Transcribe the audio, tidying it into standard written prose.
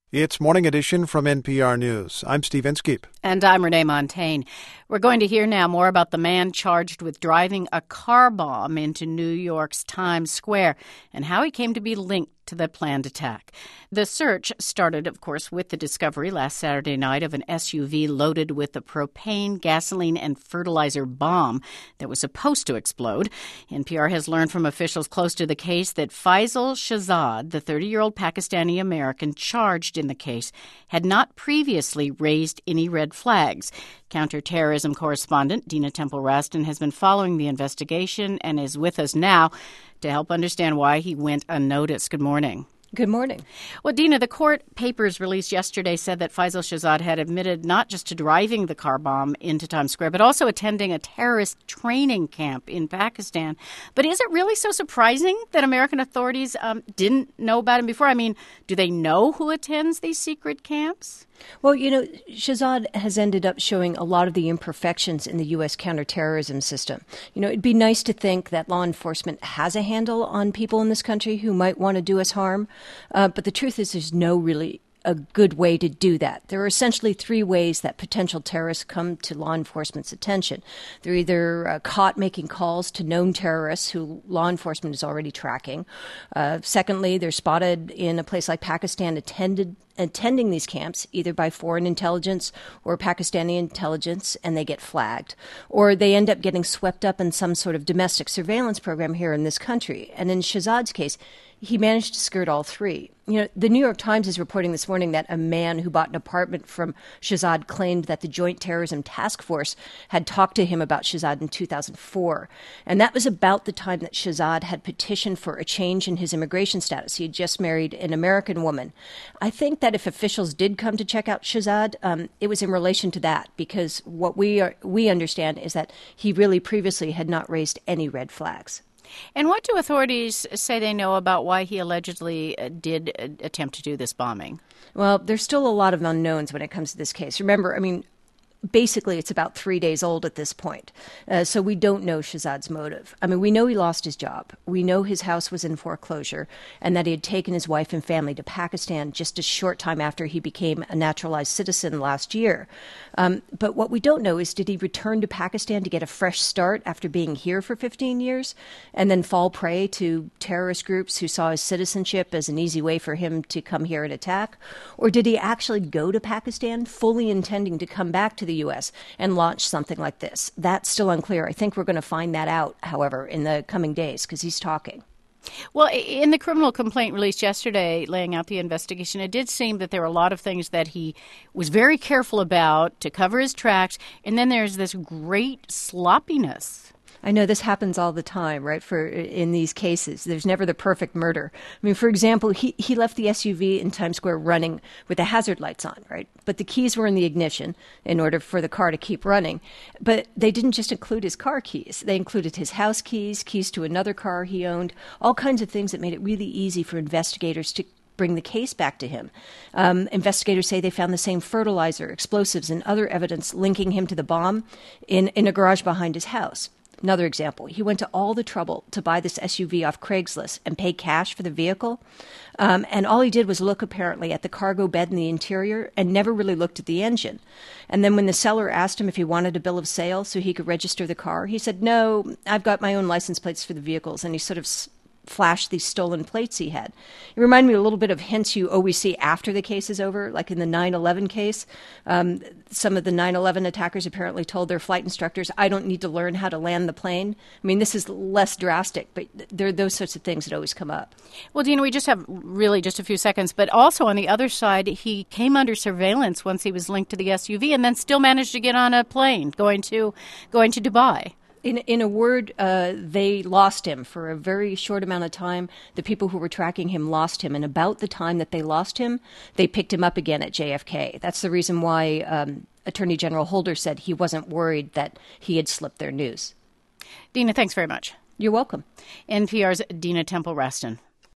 It's Morning Edition from NPR News. I'm Steve Inskeep. And I'm Renee Montagne. We're going to hear now more about the man charged with driving a car bomb into New York's Times Square and how he came to be linked to the planned attack. The search started, of course, with the discovery last Saturday night of an SUV loaded with a propane, gasoline, and fertilizer bomb that was supposed to explode. NPR has learned from officials close to the case that Faisal Shahzad, the 30-year-old Pakistani-American charged in the case, had not previously raised any red flags. Counterterrorism correspondent Dina Temple-Raston has been following the investigation and is with us now to help understand why he went unnoticed. Good morning. Good morning. Well, Dina, the court papers released yesterday said that Faisal Shahzad had admitted not just to driving the car bomb into Times Square, but also attending a terrorist training camp in Pakistan. But is it really so surprising that American authorities didn't know about him before? I mean, do they know who attends these secret camps? Well, Shahzad has ended up showing a lot of the imperfections in the U.S. counterterrorism system. It'd be nice to think that law enforcement has a handle on people in this country who might want to do us harm. But the truth is there's no really a good way to do that. There are essentially three ways that potential terrorists come to law enforcement's attention. They're either caught making calls to known terrorists who law enforcement is already tracking. Secondly, they're spotted in a place like Pakistan attending these camps, either by foreign intelligence or Pakistani intelligence, and they get flagged. Or they end up getting swept up in some sort of domestic surveillance program here in this country. And in Shahzad's case, he managed to skirt all three. The New York Times is reporting this morning that a man who bought an apartment from Shahzad claimed that the Joint Terrorism Task Force had talked to him about Shahzad in 2004. And that was about the time that Shahzad had petitioned for a change in his immigration status. He had just married an American woman. I think that if officials did come to check out Shahzad, it was in relation to that, because what we understand is that he really previously had not raised any red flags. And what do authorities say they know about why he allegedly did attempt to do this bombing? Well, there's still a lot of unknowns when it comes to this case. Remember, basically, it's about 3 days old at this point. So we don't know Shahzad's motive. We know he lost his job. We know his house was in foreclosure and that he had taken his wife and family to Pakistan just a short time after he became a naturalized citizen last year. But what we don't know is, did he return to Pakistan to get a fresh start after being here for 15 years and then fall prey to terrorist groups who saw his citizenship as an easy way for him to come here and attack? Or did he actually go to Pakistan fully intending to come back to the U.S. and launch something like this? That's still unclear. I think we're going to find that out, however, in the coming days, because he's talking. Well, in the criminal complaint released yesterday laying out the investigation, it did seem that there were a lot of things that he was very careful about to cover his tracks, and then there's this great sloppiness. I know this happens all the time, right, in these cases. There's never the perfect murder. For example, he left the SUV in Times Square running with the hazard lights on, right? But the keys were in the ignition in order for the car to keep running. But they didn't just include his car keys. They included his house keys, keys to another car he owned, all kinds of things that made it really easy for investigators to bring the case back to him. Investigators say they found the same fertilizer, explosives, and other evidence linking him to the bomb in a garage behind his house. Another example, he went to all the trouble to buy this SUV off Craigslist and pay cash for the vehicle. And all he did was look apparently at the cargo bed in the interior and never really looked at the engine. And then when the seller asked him if he wanted a bill of sale so he could register the car, he said, "No, I've got my own license plates for the vehicles." And he sort of flashed these stolen plates he had. It reminded me a little bit of hints you always see after the case is over, like in the 9/11 case. Some of the 9/11 attackers apparently told their flight instructors, "I don't need to learn how to land the plane." This is less drastic, but there are those sorts of things that always come up. Well, Dina, we just have really just a few seconds, but also on the other side, he came under surveillance once he was linked to the SUV and then still managed to get on a plane going to Dubai. In a word, they lost him for a very short amount of time. The people who were tracking him lost him. And about the time that they lost him, they picked him up again at JFK. That's the reason why Attorney General Holder said he wasn't worried that he had slipped their news. Dina, thanks very much. You're welcome. NPR's Dina Temple-Raston.